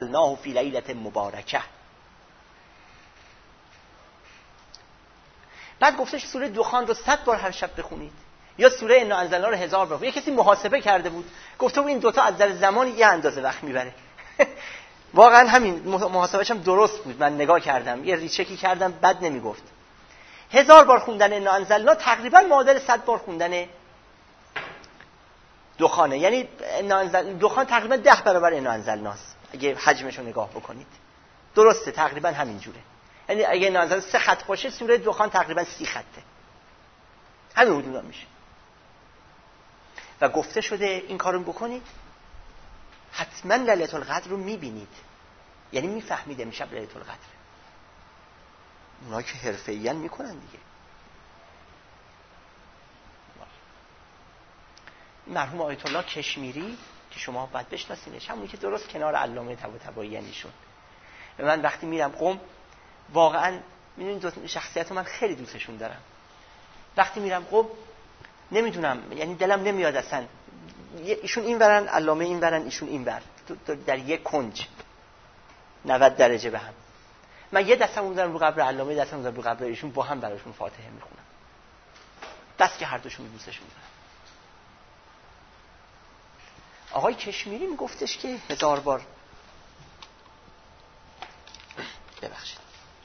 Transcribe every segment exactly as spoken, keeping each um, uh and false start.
انزلناه فی لیلة مبارکه. بعد گفتش سوره دخان رو صد بار هر شب بخونید یا سوره انا انزلنا رو هزار بار. یه کسی محاسبه کرده بود گفته بود این دوتا از نظر زمان یه اندازه وقت میبره. واقعا همین محاسبه‌اش هم درست بود. من نگاه کردم یه ریچکی کردم بد نمیگفت. هزار بار خوندن انا انزلنا تقریبا معادل صد بار خوندن دخانه. یعنی انا انزل دخان تقریبا ده برابر انا انزلناست اگه حجمش رو نگاه بکنید. درسته تقریبا همین جوره. یعنی اگه انا انزلنا سه خط باشه سوره دخان تقریبا سی خطه. همین حدودا میشه. و گفته شده این کارو بکنید حتما لیلة القدر رو میبینید. یعنی میفهمید امشب لیلة القدر. اونا که حرفه‌ای‌اً میکنن دیگه. مرحوم آیت الله کشمیری که شما باید بشناسینش، همونی که درست کنار علامه طباطبایی ایشون. و من وقتی میرم قم واقعا میدونید دو شخصیت من خیلی دوستشون دارم. وقتی میرم قم نمیدونم یعنی دلم نمیاد اصلا ایشون این ورن علامه این ورن ایشون این ور در یک کنج نود درجه به هم. من یه دستم میذارم رو قبر علامه دستم میذارم رو قبر ایشون با هم براشون فاتحه میخونم. دست که هر دوشون دوستشون دارم. آقای کشمیری میگفتش که هزار بار ببخشید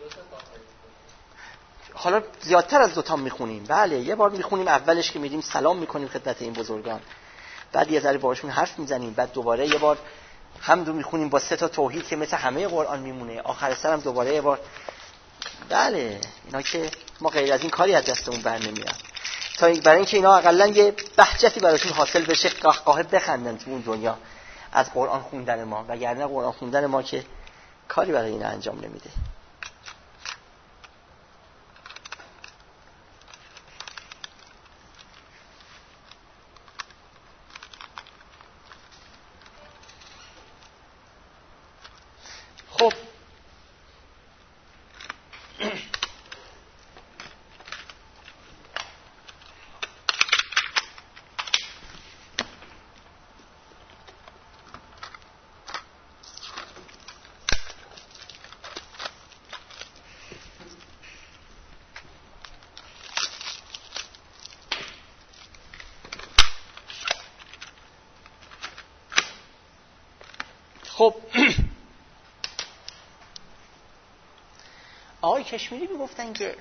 حالا زیادتر از دوتا میخونیم. بله یه بار میخونیم اولش که میریم سلام میکنیم خدمت این بزرگان، بعد یه ذره باهاشون حرف میزنیم، بعد دوباره یه بار هم دو میخونیم با سه تا توحید که مثل همه قرآن میمونه، آخر سر هم دوباره یه بار. بله اینا که ما غیر از این کاری از دستمون بر نمیاد تا برای اینکه اینا حداقل یه بهجتی براشون حاصل بشه قهقه بخندن تو اون دنیا از قرآن خوندن ما، وگرنه قرآن خوندن ما که کاری برای اینا انجام نمیده. خب خب آقای کشمیری میگفتن که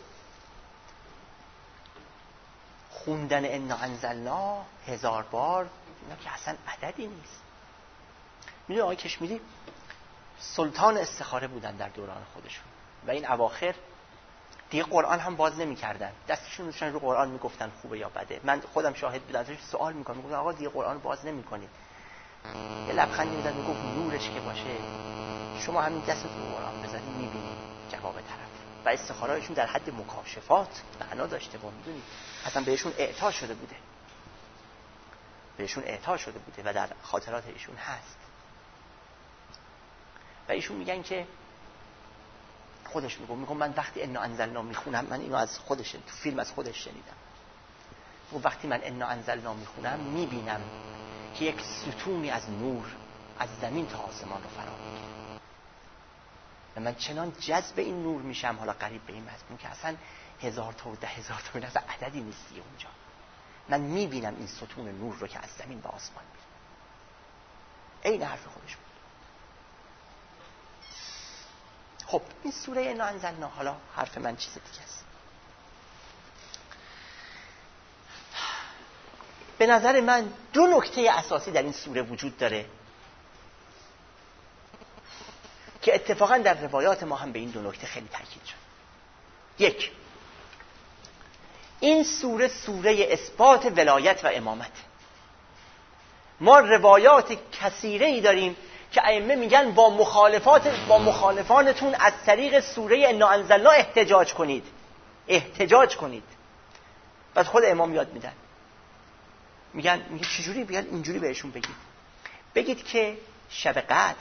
خوندن انا انزلنا هزار بار اینا که اصلا عددی نیست. میدونی آقای کشمیری سلطان استخاره بودن در دوران خودشون و این اواخر دیگه قرآن هم باز نمی کردن، دستشون روشن رو قرآن میگفتن خوبه یا بده. من خودم شاهد بودم، ازش سوال میکنم میگفتن آقا دیگه قرآن باز نمی کنید. یه لبخندی میزد میگفت نورش که باشه شما همین دستتون رو قرآن بزنید میبینید جواب طرف. و استخارهشون در حد مکاشفات معنا داشته با میدونید اصلا بهشون اعطا شده بوده بهشون اعطا شده بوده و در خاطرات ایشون هست. و ایشون میگن که خودش میگه میگم من وقتی انا انزلنا میخونم، من اینو از خودش تو فیلم از خودش شنیدم، و وقتی من انا انزلنا میخونم میبینم که یک ستونی از نور از زمین تا آسمان رو فرا میگیره و من چنان جذب این نور میشم، حالا قریب به این مضمون که اصلا هزار تا و ده هزار تا اصلا عددی نیستی اونجا. من میبینم این ستون نور رو که از زمین به آسمان میره. این حرف خودش بود. خب این سوره انا انزلنا، حالا حرف من چیز دیگه است. به نظر من دو نکته اساسی در این سوره وجود داره که اتفاقا در روایات ما هم به این دو نکته خیلی تاکید شد. یک، این سوره سوره اثبات ولایت و امامت. ما روایات کثیره‌ای داریم که ائمه میگن با مخالفات با مخالفانتون از طریق سوره انا انزلنا احتجاج کنید احتجاج کنید بعد خود امام یاد میدن، میگن میگه چجوری؟ بیاد اینجوری بهشون بگید بگید که شب قدر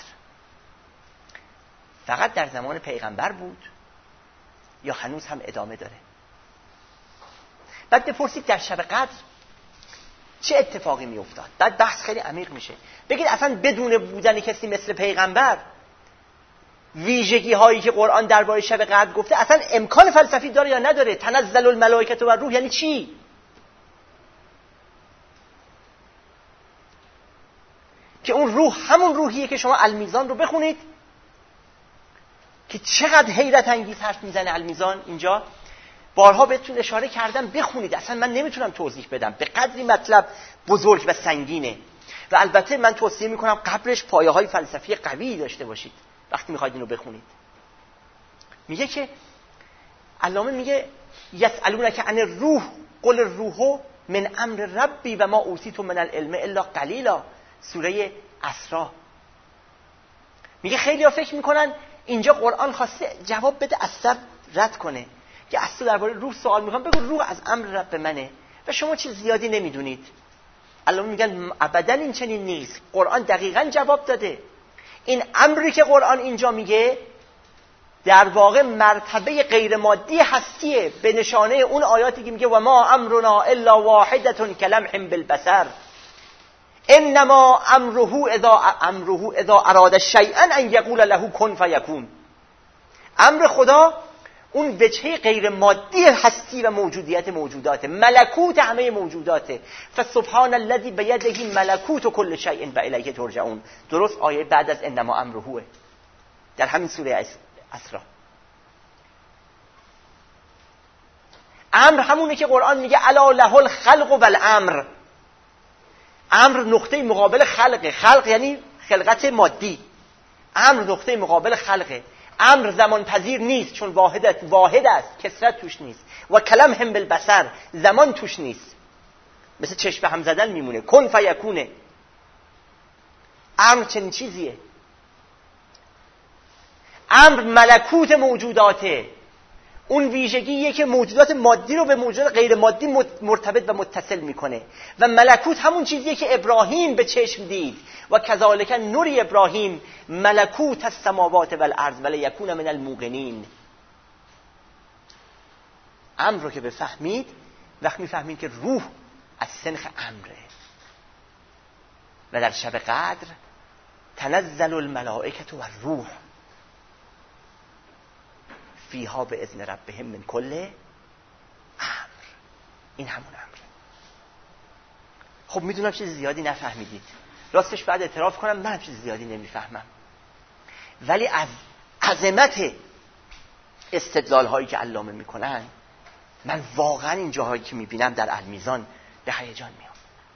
فقط در زمان پیغمبر بود یا هنوز هم ادامه داره. بعد بپرسید در شب قدر چه اتفاقی می افتاد. بعد بحث خیلی عمیق میشه. بگید اصلا بدون بودن کسی مثل پیغمبر ویژگی هایی که قرآن درباره شب قدر گفته اصلا امکان فلسفی داره یا نداره؟ تنزل الملائکه و روح یعنی چی؟ که اون روح همون روحیه که شما المیزان رو بخونید که چقدر حیرت انگیز حرف میزنه المیزان اینجا. بارها بهتون اشاره کردم بخونید، اصلا من نمیتونم توضیح بدم، به قدری مطلب بزرگ و سنگینه. و البته من توصیه میکنم قبلش پایه های فلسفی قوی داشته باشید وقتی میخواید اینو بخونید. میگه که علامه میگه یسالونک عن الروح قل الروح من امر ربی و ما اوتیتم من العلم الا قلیلا، سوره اسراء. میگه خیلی ها فکر میکنن اینجا قرآن خواسته جواب بده از سر رد کنه که از تو درباره روح سوال میکنم، بگو روح از امر رب منه و شما چیز زیادی نمیدونید. علامه میگن ابدا این چنین نیست، قرآن دقیقاً جواب داده. این امری که قرآن اینجا میگه در واقع مرتبه غیر مادی هستیه، به نشانه اون آیاتی که میگه و ما امرنا الا واحدة کلمح بالبصر انما امره اذا امره اذا اراد شیئا ان یقول له کن فیکون. امر خدا اون وجهه غیر مادی هستی و موجودیت موجودات، ملکوت همه موجوداته. فسبحان الذی بیده ملکوت کل شیء و الیه ترجعون. درست آیه بعد از انما امره در همین سوره اسراء. امر همونه که قرآن میگه الا له الخلق والامر. امر نقطه مقابل خلقه، خلق یعنی خلقت مادی، امر نقطه مقابل خلقه. امر زمان پذیر نیست چون واحدت واحد است، کثرت توش نیست. و کلم هم بالبصر، زمان توش نیست، مثل چشم هم زدن میمونه. کن فیکونه. امر چنین چیزیه. امر ملکوت موجوداته، اون ویژگیه که موجودات مادی رو به موجودات غیر مادی مرتبط و متصل میکنه. و ملکوت همون چیزیه که ابراهیم به چشم دید و کذالک نوری ابراهیم ملکوت السماوات والارض ولیکون من الموقنین. امر رو که بفهمید، وقت میفهمید که روح از سنخ امره. و در شب قدر تنزل الملائکه و روح فیها به اذن ربهم من کل امر. این همون امره. خب میدونم چیز زیادی نفهمیدید، راستش بعد اعتراف کنم من چیز زیادی نمیفهمم، ولی از عظمت استدلال هایی که علامه میکنن من واقعا این جاهایی که میبینم در المیزان به هیجان میام.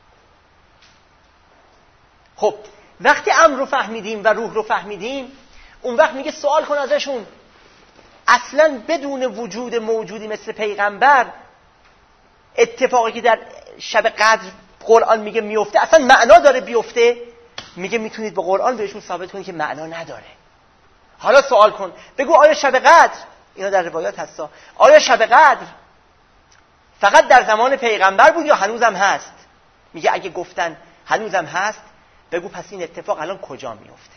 خب وقتی امر رو فهمیدیم و روح رو فهمیدیم، اون وقت میگه سوال کن ازشون اصلا بدون وجود موجودی مثل پیغمبر اتفاقی که در شب قدر قرآن میگه میفته اصلا معنا داره بیفته؟ میگه میتونید با قرآن بهشون ثابت کنید که معنا نداره. حالا سوال کن بگو آیا شب قدر، اینا در روایات هستا، آیا شب قدر فقط در زمان پیغمبر بود یا هنوزم هست؟ میگه اگه گفتن هنوزم هست بگو پس این اتفاق الان کجا میفته؟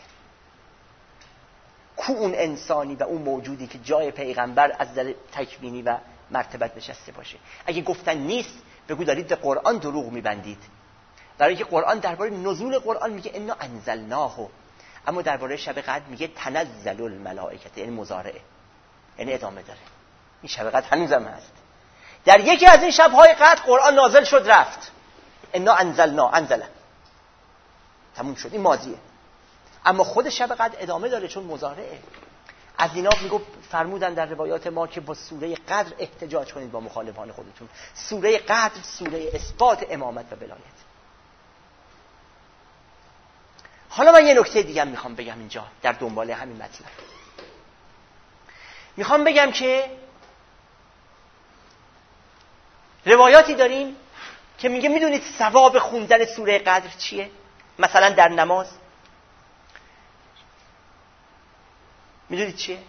کو اون انسانی و اون موجودی که جای پیغمبر از نظر تکوینی و مرتبت نشسته باشه؟ اگه گفتن نیست بگو دارید به قرآن دروغ میبندید، برای اینکه قرآن درباره نزول قرآن میگه انا انزلناه، اما درباره شب قدر میگه تنزل الملائکه، یعنی مضارعه، یعنی ادامه داره. این شب قدر هنوزم هست. در یکی از این شب‌های قدر قرآن نازل شد رفت، انا انزلنا، انزل، تموم شد، این ماضیه. اما خود شب قدر ادامه داره چون مضارعه. از اینا میگو فرمودن در روایات ما که با سوره قدر احتجاج کنید با مخالفان خودتون. سوره قدر سوره اثبات امامت و ولایت. حالا من یه نکته دیگه میخوام بگم اینجا در دنبال همین مطلب. میخوام بگم که روایاتی داریم که میگه میدونید ثواب خوندن سوره قدر چیه؟ مثلا در نماز میدونید چیه؟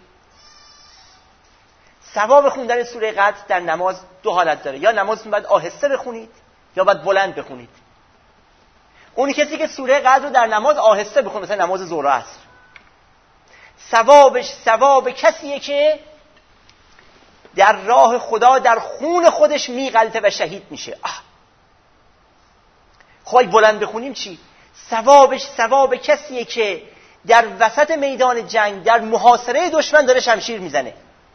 ثواب خوندن سوره قدر در نماز دو حالت داره، یا نمازتون باید آهسته بخونید یا باید بلند بخونید. اونی کسی که سوره قدر رو در نماز آهسته بخونه، مثلا نماز ظهر و عصر، ثوابش ثواب کسیه که در راه خدا در خون خودش میغلطه و شهید میشه. آه. خواهی بلند بخونیم چی؟ ثوابش ثواب کسیه که در وسط میدان جنگ، در محاصره دشمن داره شمشیر میزنه.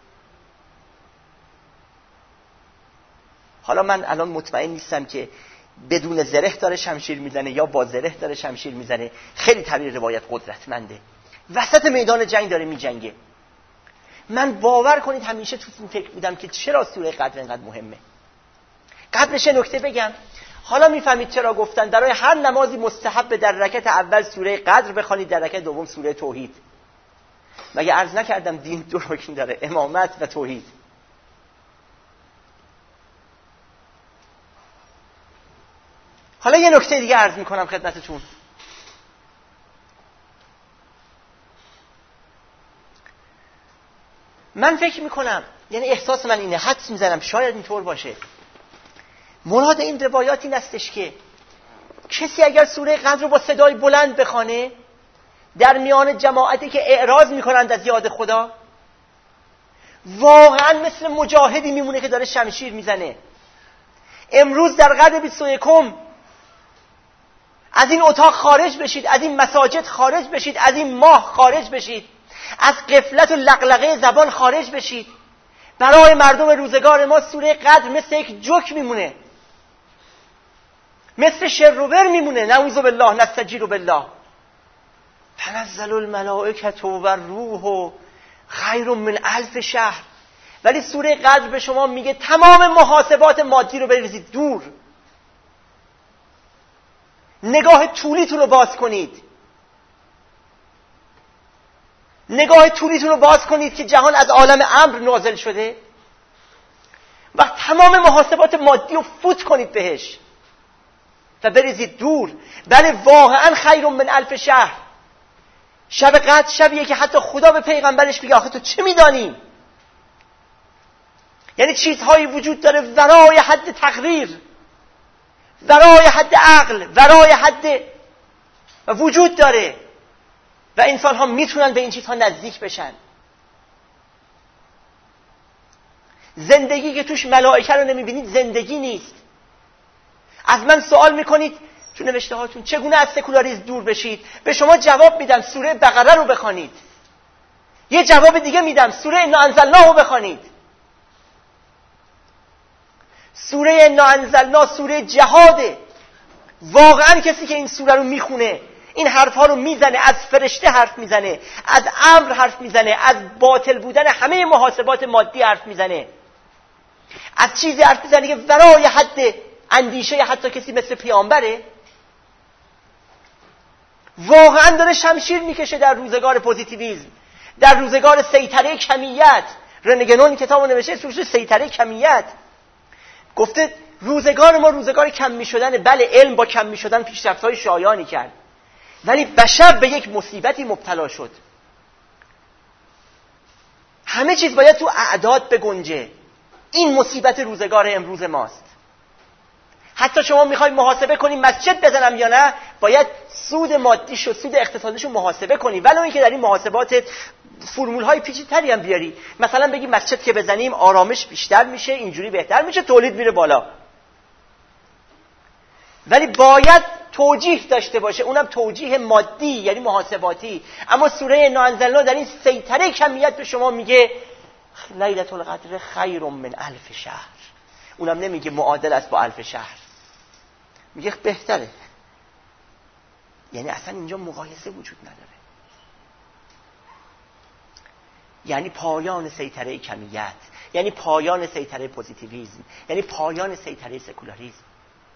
حالا من الان مطمئن نیستم که بدون زره داره شمشیر میزنه یا با زره داره شمشیر میزنه. خیلی تعبیر روایت قدرتمنده. وسط میدان جنگ داره میجنگه. من باور کنید همیشه تو این فکر بودم که چرا سوره قدر اینقدر مهمه. قبلش نکته بگم. حالا میفهمید چرا گفتن برای هر نمازی مستحب در رکعت اول سوره قدر بخونید، در رکعت دوم سوره توحید. مگه عرض نکردم دین دو رکن داره، امامت و توحید. حالا یه نکته دیگه عرض میکنم خدمتتون. من فکر میکنم، یعنی احساس من اینه، حدس میزنم شاید اینطور باشه، مراد این روایات این استش که کسی اگر سوره قدر رو با صدای بلند بخونه در میان جماعتی که اعراض میکنند از یاد خدا، واقعا مثل مجاهدی میمونه که داره شمشیر میزنه. امروز در قرن بیست و یکم از این اتاق خارج بشید، از این مساجد خارج بشید، از این ماه خارج بشید، از غفلت و لقلقه زبان خارج بشید. برای مردم روزگار ما سوره قدر مثل یک جوک میمونه، مثل شروور میمونه. نعوذ بالله، نستجیر بالله. تنزل الملائکه و الروح خیر من الف شهر. ولی سوره قدر به شما میگه تمام محاسبات مادی رو بریزید دور، نگاه طولیتون رو باز کنید، نگاه طولیتون رو باز کنید که جهان از عالم امر نازل شده و تمام محاسبات مادی رو فوت کنید بهش و بریزید دور. بله واقعا خیر من الف شهر. شب قدر شبیه که حتی خدا به پیغمبرش میگه آخه تو چه میدانی؟ یعنی چیزهایی وجود داره ورای حد تقریر، ورای حد عقل، ورای حد و وجود داره و انسان ها میتونن به این چیزها نزدیک بشن. زندگی که توش ملائکه رو نمیبینید زندگی نیست. از من سوال میکنید تو نوشته هاتون چگونه از سکولاریسم دور بشید؟ به شما جواب میدم سوره بقره رو بخوانید. یه جواب دیگه میدم سوره انا انزلناه رو بخوانید. سوره انا انزلناه سوره جهاده. واقعا کسی که این سوره رو میخونه، این حرف ها رو میزنه، از فرشته حرف میزنه، از امر حرف میزنه، از باطل بودن همه محاسبات مادی حرف میزنه، از چیزی حرف میزنه که ورای حد اندیشه حتی کسی مثل پیامبره. واقعا داره شمشیر میکشه در روزگار پوزیتیویسم، در روزگار سیطره کمیت. رنگنون کتابو نوشته سوش سیطره کمیت، گفته روزگار ما روزگار کم میشدن. بله علم با کم میشدن پیشرفت‌های شایانی کرد، ولی بشر به یک مصیبتی مبتلا شد. همه چیز باید تو اعداد بگنجه. این مصیبت روزگار امروز ماست. حتی شما میخوای محاسبه کنی مسجد بزنم یا نه، باید سود مادیش و سود اقتصادیشو محاسبه کنی، ولو اینکه در این محاسبات فرمول های پیچیده‌تری هم بیاری. مثلا بگی مسجد که بزنیم آرامش بیشتر میشه، اینجوری بهتر میشه، تولید میره بالا. ولی باید توجیه داشته باشه، اونم توجیه مادی یعنی محاسباتی. اما سوره انا انزلناه در این سیطره کمیت به شما میگه لیلة القدر خیر من الف شهر. اونم نمیگه معادل است با الف شهر، میگه بهتره. یعنی اصلا اینجا مقایسه وجود نداره. یعنی پایان سیطره کمیت، یعنی پایان سیطره پوزیتیویسم، یعنی پایان سیطره سکولاریسم،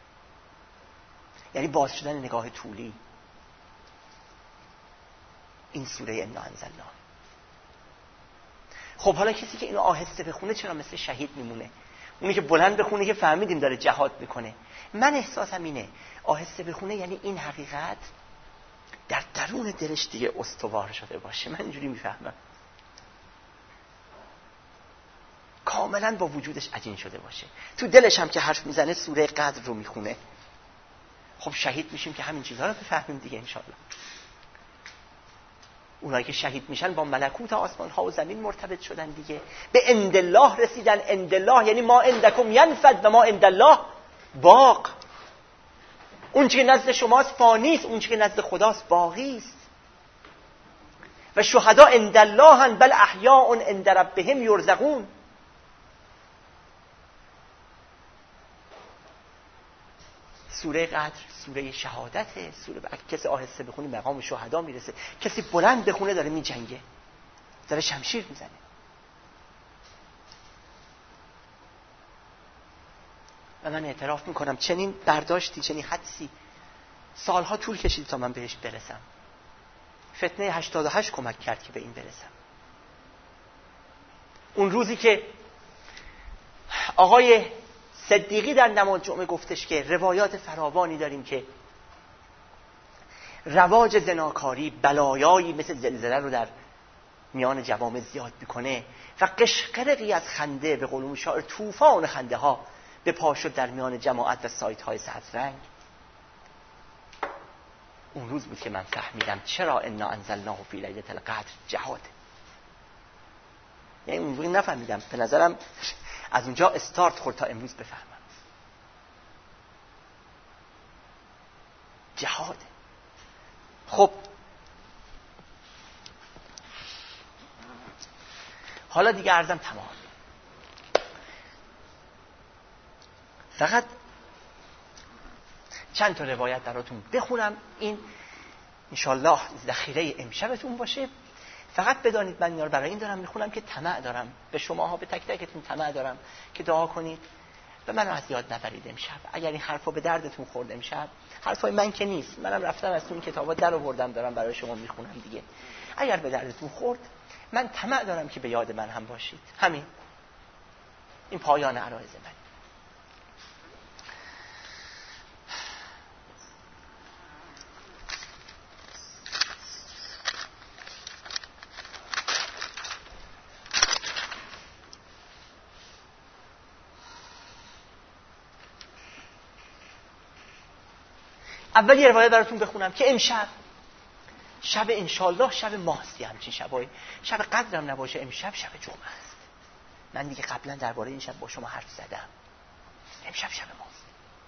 یعنی باز شدن نگاه طولی. این سوره انا انزلناه. خب حالا کسی که اینو آهسته بخونه چرا مثل شهید میمونه؟ اونی که بلند بخونه که فهمیدیم داره جهاد میکنه. من احساسم اینه آهسته بخونه یعنی این حقیقت در درون دلش دیگه استوار شده باشه. من اینجوری میفهمم، کاملا با وجودش عجین شده باشه. تو دلش هم که حرف میزنه سوره قدر رو میخونه. خب شهید میشیم که همین چیزها رو بفهمیم دیگه انشالله. اونایی که شهید میشن با ملکوت آسمان ها و زمین مرتبط شدن دیگه، به عندالله رسیدن. عندالله یعنی ما عندکم ینفد و ما عندالله باق. اون چه نزد شماست فانی است، اون چه نزد خداست باقی است. و شهدا عند الله بل احیاء عند ربهم یرزقون. سوره قدر سوره شهادته، سوره اگه کسی آهسته بخونه مقام شهدا میرسه، کسی بلند بخونه داره میجنگه، داره شمشیر میزنه. و من اعتراف میکنم چنین برداشتی، چنین حدسی سالها طول کشید تا من بهش برسم. فتنه هشتاد و هشت کمک کرد که به این برسم. اون روزی که آقای صدیقی در نماز جمعه گفتش که روایات فراوانی داریم که رواج زناکاری بلایایی مثل زلزله رو در میان جوامع زیاد میکنه و قشقرقی از خنده، به قول شاعر طوفان خنده ها به پا شد در میان جماعت و سایت های سبز رنگ. اون روز بود که من فهمیدم چرا انا انزلناه فی لیلة القدر جهاد. یعنی اون روز نفهمیدم، به نظرم از اونجا استارت خورد تا امروز بفهمم جهاد. خب حالا دیگه عرضم تمام. فقط چند تا روایت براتون بخونم، این انشالله ذخیره امشبتون باشه. فقط بدانید من اینا رو برای این دارم میخونم که طمع دارم به شماها، به تک تکتون طمع دارم که دعا کنید و منو از یاد نبرید امشب. اگر این حرفا به دردتون خورد امشب، حرفای من که نیست، منم رفتم از اون کتابا در آوردم دارم برای شما میخونم دیگه. اگر به دردتون خورد، من طمع دارم که به یاد من هم باشید. همین، این پایان عرایض من. اول یه روایت براتون بخونم که امشب شب انشالله شب ماست. همچین شبای شب قدرم نباشه، امشب شب جمعه است. من دیگه قبلا درباره این شب با شما حرف زدم. امشب شب ماست،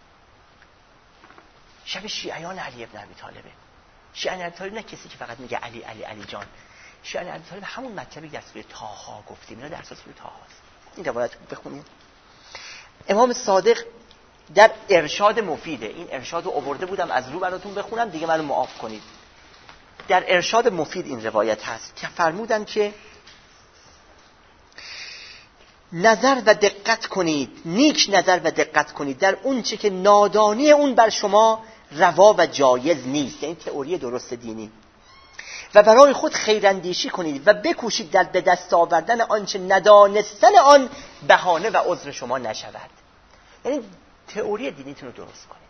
شب شیعیان علی ابن ابی طالبه. شیعیان ابی طالب نه کسی که فقط میگه علی علی علی جان. شیعیان ابی طالب همون مطلبی در سوره طه گفتیم، اینا در سوره طه است. این روایت بخونیم. امام صادق در ارشاد مفیده، این ارشاد رو آورده بودم از رو براتون بخونم دیگه، منو معاف کنید. در ارشاد مفید این روایت هست که فرمودن که نظر و دقت کنید، نیک نظر و دقت کنید در اون چه که نادانی اون بر شما روا و جایز نیست، یعنی تئوری درست دینی، و برای خود خیراندیشی کنید و بکوشید در به دست آوردن آنچه ندانستن آن بهانه و عذر شما نشود. یعنی تئوری دینیتون رو درست کنید.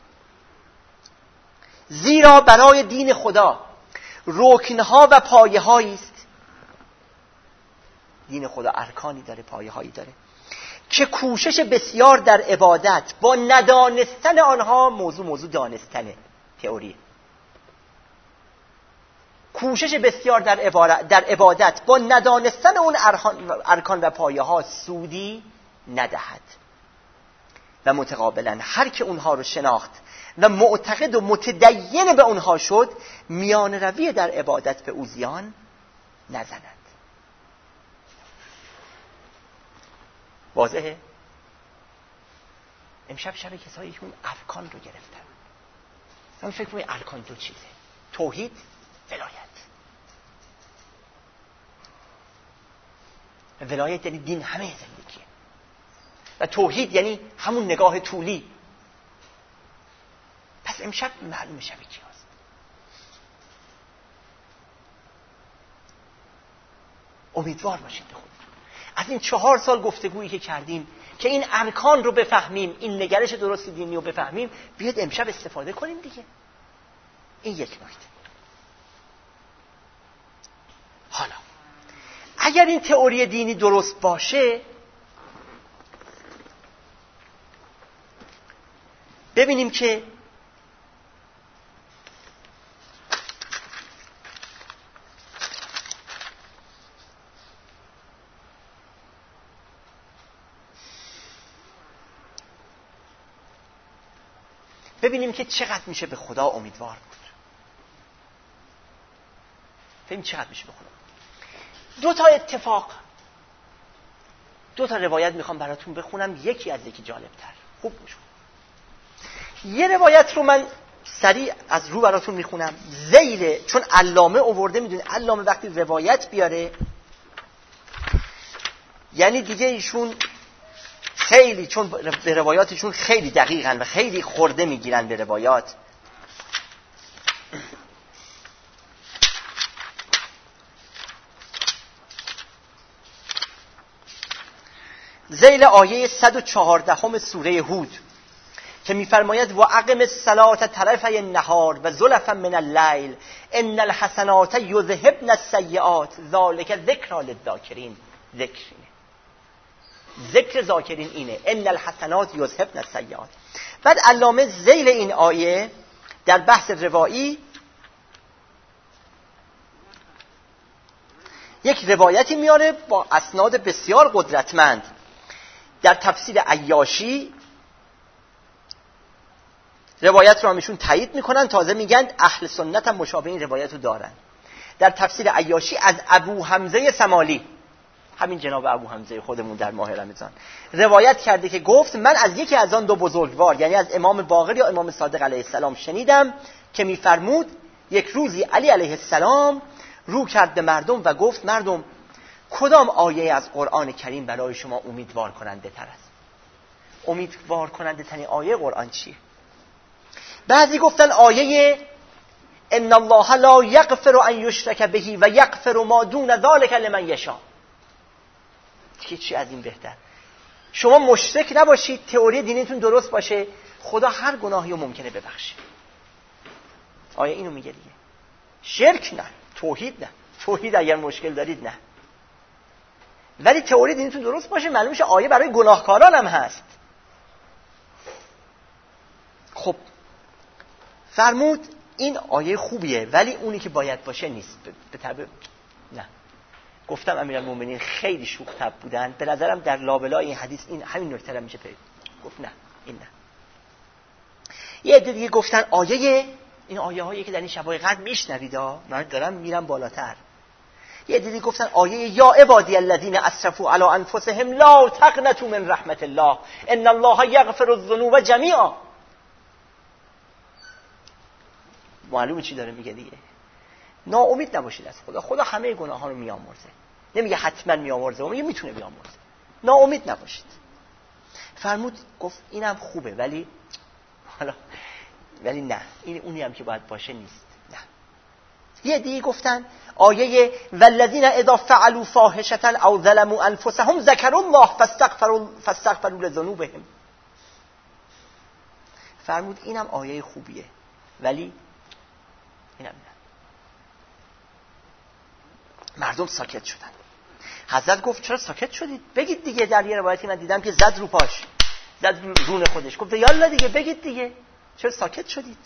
زیرا برای دین خدا رکنها و پایه هایی است. دین خدا ارکانی داره، پایه هایی داره که کوشش بسیار در عبادت با ندانستن آنها، موضوع موضوع دانستنه، تئوری. کوشش بسیار در عبادت, در عبادت با ندانستن اون ارکان و پایه ها سودی ندهد و متقابلا هر که اونها رو شناخت و معتقد و متدین به اونها شد، میان روی در عبادت به او زیان نزند. واضحه؟ امشب شب کسایی که اون ارکان رو گرفتن. من فکر کنم ارکان دو چیزه: توحید، ولایت. ولایت یعنی دین همه زندگیه و توحید یعنی همون نگاه طولی. پس امشب معلومه شب کی هست. امیدوار باشید به خودتون. از این چهار سال گفتگویی که کردیم که این ارکان رو بفهمیم، این نگرش درست دینی رو بفهمیم، بیاد امشب استفاده کنیم دیگه. این یک نکته. حالا اگر این تئوری دینی درست باشه، ببینیم که ببینیم که چقدر میشه به خدا امیدوار بود. ببین چقدر میشه بخونم. دو تا اتفاق، دو تا روایت میخوام براتون بخونم، یکی از یکی جالبتر. خوب گوش کن. یه روایت رو من سریع از رو براتون میخونم. ذیل، چون علامه آورده، میدونی علامه وقتی روایت بیاره یعنی دیگه ایشون خیلی، چون به روایاتشون خیلی دقیقن و خیلی خورده میگیرن به روایات. ذیل آیه صد و چهارده سوره هود که میفرماید و اقم الصلاة طرفی النهار و زلفا من اللیل ان الحسنات یذهبن السیئات ذلک ذکری للذاکرین. ذکر ذکر ذاکرین اینه، ان الحسنات یذهبن السیئات. بعد علامه ذیل این آیه در بحث روایی یک روایتی میاره با اسناد بسیار قدرتمند. در تفسیر عیاشی روایت رو همیشون تایید میکنن، تازه میگن اهل سنت هم مشابه این روایت رو دارن. در تفسیر عیاشی از ابو حمزه سمالی، همین جناب ابو حمزه خودمون در ماه رمضان، روایت کرده که گفت من از یکی از آن دو بزرگوار، یعنی از امام باقر یا امام صادق علیه السلام شنیدم که میفرمود یک روزی علی علیه السلام رو کرد به مردم و گفت مردم کدام آیه از قرآن کریم برای شما امیدوار کننده تر است؟ امیدوار کننده ترین آیه قرآن چیه؟ بعضی گفتن آیه ان الله لا یغفر ان یشرک به و یغفر ما دون ذلک لمن یشاء. چی چی از این بهتر؟ شما مشرک نباشید، تئوری دینیتون درست باشه، خدا هر گناهی رو ممکنه ببخشه. آیه اینو میگه دیگه. شرک نه، توحید نه. توحید اگر مشکل دارید نه. ولی تئوری دینیتون درست باشه، معلوم شه آیه برای گناهکاران هم هست. خب فرمود این آیه خوبیه ولی اونی که باید باشه نیست. به طبع نه. گفتم امیرالمومنین خیلی شوخ طبع بودن، به نظرم در لابلای این حدیث این همین نکته رو میشه پیدا. گفت نه این نه. یه عده دیگه گفتن آیه این آیه هایی که در این شبای قدر میشنوید ها، من دارم میرم بالاتر. یه عده دیگه گفتن آیه یا عبادی الذین اسرفوا علی انفسهم لا تقنطوا من رحمت الله ان الله یغفر الذنوب جمیعا. معلومه چی داره میگه دیگه. ناامید نباشید از خدا. خدا همه گناه ها رو میامرزه. نمیگه حتما میامرزه، میگه میتونه بیامرزه. ناامید نباشید. فرمود گفت اینم خوبه ولی حالا ولی نه، این اونی هم که باید باشه نیست. نه. یه دیگه گفتن آیه والذین اذا فعلوا فاحشة او ظلموا انفسهم ذکروا الله فاستغفروا فاستغفروا لذنوبهم. فرمود اینم آیه خوبیه ولی اینم نه. مردم ساکت شدن. حضرت گفت چرا ساکت شدید؟ بگید دیگه. در یه روایتی من دیدم که زد رو پاش، زد رون خودش، گفت یالا دیگه بگید دیگه، چرا ساکت شدید؟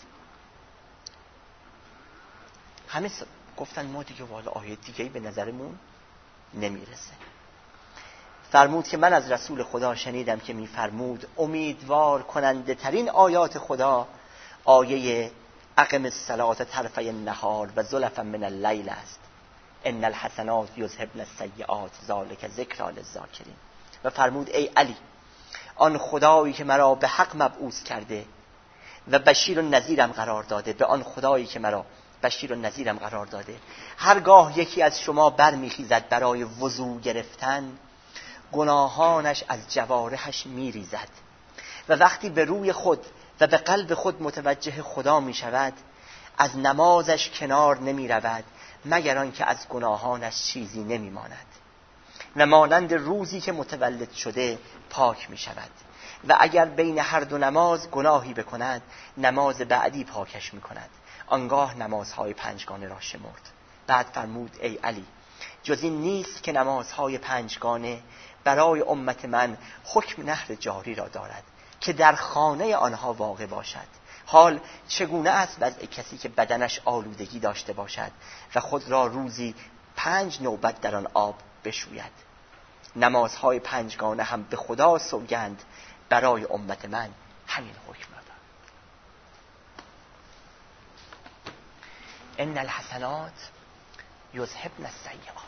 همه س... گفتن ما دیگه والا آیه دیگه‌ای به نظرمون نمیرسه. فرمود که من از رسول خدا شنیدم که میفرمود امیدوار کننده ترین آیات خدا آیه اقم الصلاة طرفی النهار و زلفا من اللیل است. ان الحسنات یذهبن السیئات ذلک ذکری للذاکرین. و فرمود ای علی، آن خدایی که مرا به حق مبعوث کرده و بشیر و نذیرم قرار داده، به آن خدایی که مرا بشیر و نذیرم قرار داده، هرگاه یکی از شما برمیخیزد برای وضو گرفتن، گناهانش از جوارحش میریزد و وقتی به روی خود و به قلب خود متوجه خدا می شود، از نمازش کنار نمی رود مگر آنکه از گناهانش چیزی نمی ماند و مانند روزی که متولد شده پاک می شود و اگر بین هر دو نماز گناهی بکند نماز بعدی پاکش می کند. آنگاه نمازهای پنجگانه را شمرد. بعد فرمود ای علی، جز این نیست که نمازهای پنجگانه برای امت من حکم نهر جاری را دارد که در خانه آنها واقع باشد. حال چگونه است وضع کسی که بدنش آلودگی داشته باشد و خود را روزی پنج نوبت در آن آب بشوید؟ نمازهای پنجگانه هم به خدا سوگند برای امت من همین حکم را دارد. ان الحسنات یذهبن السیئات.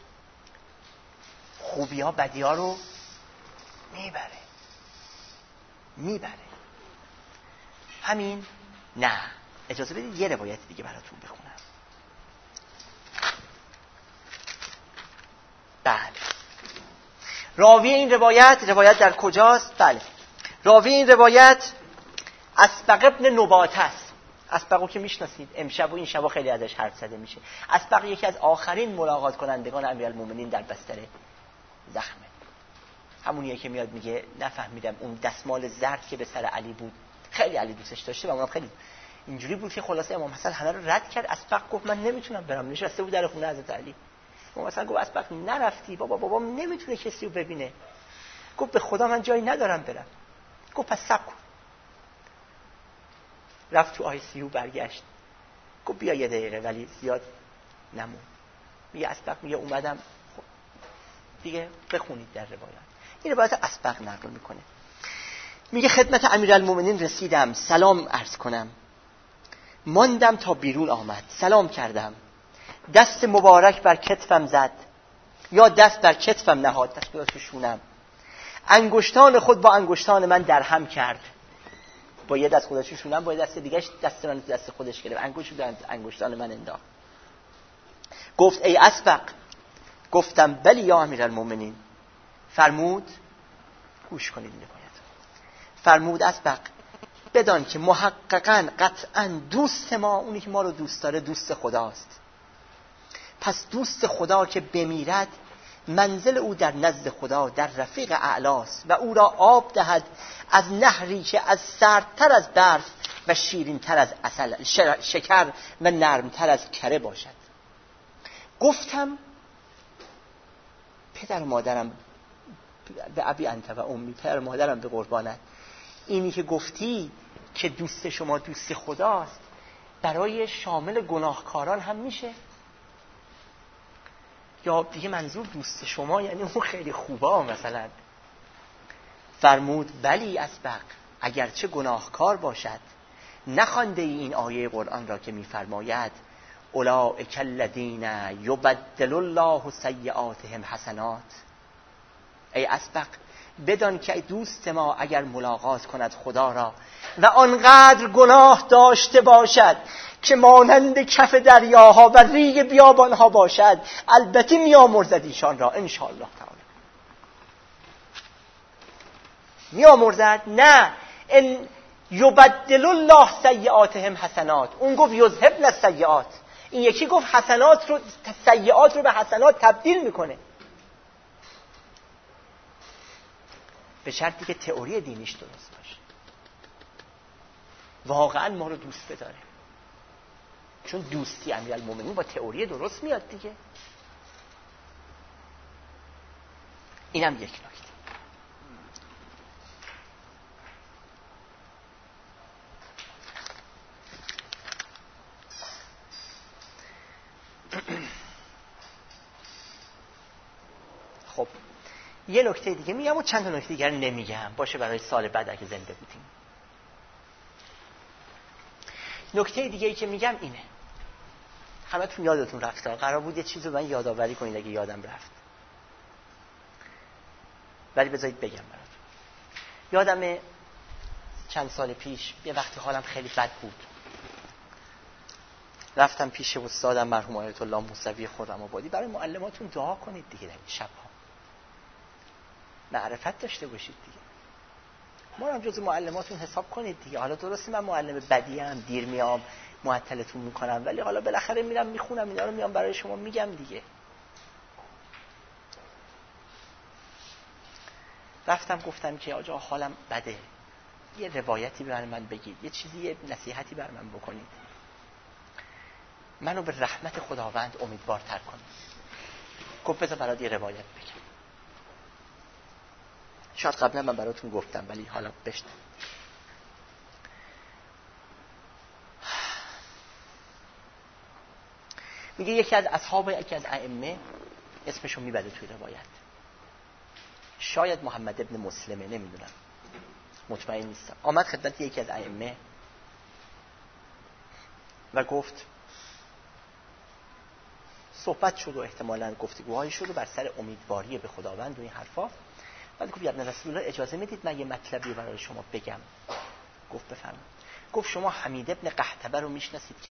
خوبی ها بدی ها رو میبره میبره همین. نه اجازه بدید یه روایت دیگه براتون بخونم. بله راوی این روایت، روایت در کجاست؟ بله راوی این روایت اسبق ابن نباته است. اسبقو که میشناسید، امشب و این شبا خیلی ازش حرف زده میشه. اسبق یکی از آخرین ملاقات کنندگان امیرالمومنین در بستر زخمه. همونیه که میاد میگه نفهمیدم اون دستمال زرد که به سر علی بود خیلی علی دوستش داشته و اونم خیلی اینجوری بود که خلاصه امام حسن همه رو رد کرد. اسبق گفت من نمیتونم برم، نشسته بود در خونه حضرت علی. امام حسن گفت اسبق نرفتی؟ بابا بابام نمیتونه کسی رو ببینه. گفت به خدا من جایی ندارم برم. گفت پس صبر کن. رفت تو آی سی یو برگشت. گفت بیا یه دقیقه، ولی زیاد نمون. میگه اسبق میگه اومدم. خب دیگه بخونید در روایت. این روایت اسبق نقل میکنه. میگه خدمت امیرالمومنین رسیدم، سلام عرض کنم. ماندم تا بیرون آمد، سلام کردم. دست مبارک بر کتفم زد یا دست بر کتفم نهاد، دست به شونم. انگشتان خود با انگشتان من در هم کرد. با یه دست خودش شونم، با یه دست دیگه‌اش دست من دست خودش گرفت، انگشت در انگشتان من انداخت. گفت ای اسبق. گفتم بلی یا امیرالمومنین. فرمود گوش کنید این روایت. فرمود اسبق بدان که محققاً قطعاً دوست ما، اونی که ما رو دوست داره، دوست خداست. پس دوست خدا که بمیرد منزل او در نزد خدا در رفیق اعلاست و او را آب دهد از نهری که از سردتر از برف و شیرینتر از عسل، شکر و نرمتر از کره باشد. گفتم پدر و مادرم به ابی انت و امی، پدر و مادرم به قربانت، اینی که گفتی که دوست شما دوست خداست برای شامل گناهکاران هم میشه؟ یا دیگه منظور دوست شما یعنی اون خیلی خوبا مثلا؟ فرمود بلی اسبق، اگرچه گناهکار باشد. نخوانده ای این آیه قرآن را که میفرماید اولئک الذین یبدل الله سیئاتهم حسنات؟ ای اسبق بدان که دوست ما اگر ملاقات کند خدا را و آنقدر گناه داشته باشد که مانند کف دریاها و ریگ بیابانها باشد، البته میامرزد ایشان را ان شاء الله تعالی. میامرزد؟ نه، ان یبدل الله سیئاتهم حسنات. اون گفت یذهبن السیئات، این یکی گفت حسنات رو، سیئات رو به حسنات تبدیل میکنه، به شرطی که تئوری دینیش درست باشه، واقعا ما رو دوست بداره. چون دوستی امیرالمومنین با تئوری درست میاد دیگه. اینم یک نکته. خب یه نکته دیگه میگم و چند تا نکته دیگر نمیگم، باشه برای سال بعد اگه زنده بودیم. نکته دیگه ای که میگم اینه، همه تون یادتون رفته، قرار بود یه چیز رو من یادآوری کنید اگه یادم رفت، ولی بذارید بگم براتون. یادم چند سال پیش یه وقتی حالم خیلی بد بود، رفتم پیش استادم مرحوم آیت الله موسوی خرم‌آبادی، برای معلماتون دعا کنید دیگه در شب‌ها، معرفت داشته باشید دیگه، ما هم جز معلماتون حساب کنید دیگه. حالا درسته من معلم بدیم، دیر میام، معطلتون میکنم، ولی حالا بالاخره میرم میخونم اینا رو، میام برای شما میگم دیگه. رفتم گفتم که آجا حالم بده، یه روایتی برای من بگید، یه چیزی، یه نصیحتی برای من بکنید، منو به رحمت خداوند امیدوارتر کنید. گفت بذار برات یه روایت بگم، شاید قبلا من براتون گفتم ولی حالا بشنوید. میگه یکی از اصحاب یکی از ائمه، اسمشو میبره توی روایت، شاید محمد ابن مسلمه، نمیدونم، مطمئن نیستم، آمد خدمت یکی از ائمه و گفت صحبت شد و احتمالاً گفتگوهای شد و بر سر امیدواری به خداوند و این حرفا. بعد گفت ابن رسول الله اجازه میدید من یه مطلبی برای شما بگم؟ گفت بفرمایید. گفت شما حمید ابن قحطبه رو میشناسید؟